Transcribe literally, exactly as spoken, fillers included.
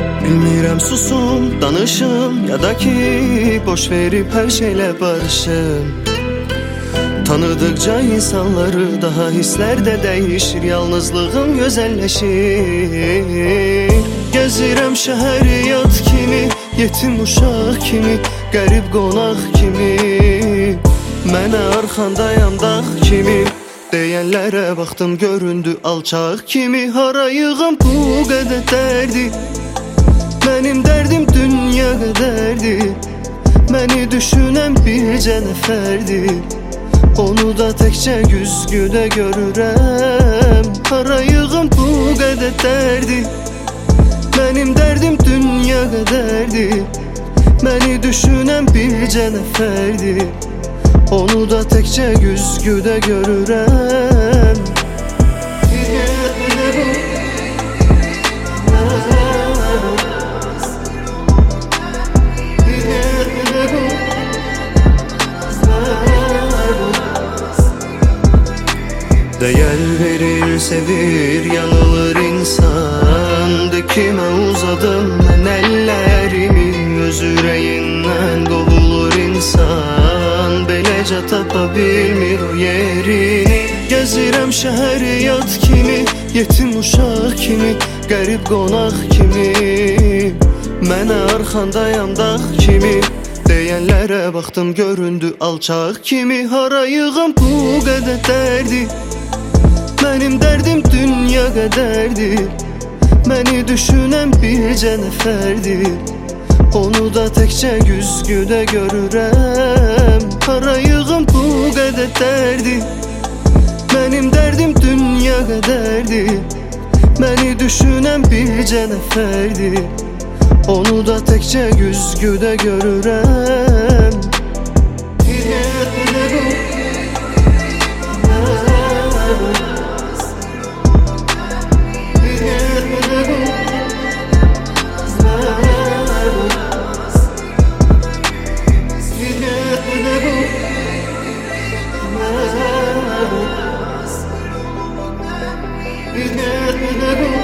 Bilmirəm susum, danışım, ya da ki boş verib hər şeylə barışım. Tanıdıkça insanları daha hisslər də dəyişir, yalnızlığım gözəlləşir. Gəzirəm şəhəri yad kimi, yetim uşaq kimi, qərib qonaq kimi. Mənə arxandayam dağ kimi, deyənlərə baxdım göründü alçaq kimi. Harayığım bu qədər dərdi, mənim dərdim dünya qədərdir. Məni düşünən bircə nəfərdir, onu da təkcə güzgüdə görürəm. Harayığım bu qədər dərdi, mənim dərdim dünya qədərdir. Məni düşünən bircə nəfərdir, onu da təkcə güzgüdə görürəm. Dəyər verir, sevir, yanılır insan. De kimə uzadım mən əllərimi, öz ürəyindən qovulur insan. Beləcə tapa bilmir o yerini. Gəzirəm şəhəri yad kimi, yetim uşaq kimi, qərib qonaq kimi. Mənə arxandayam dağ kimi, deyənlərə baxdım göründü alçaq kimi. Harayığım bu qədər dərdi, mənim dərdim dünya qədərdir. Məni düşünən bircə nəfərdir, onu da təkcə güzgüdə görürəm. Harayığım bu qədər dərdi, mənim dərdim dünya qədərdir. Məni düşünən bircə nəfərdir, onu da təkcə güzgüdə görürəm. Biz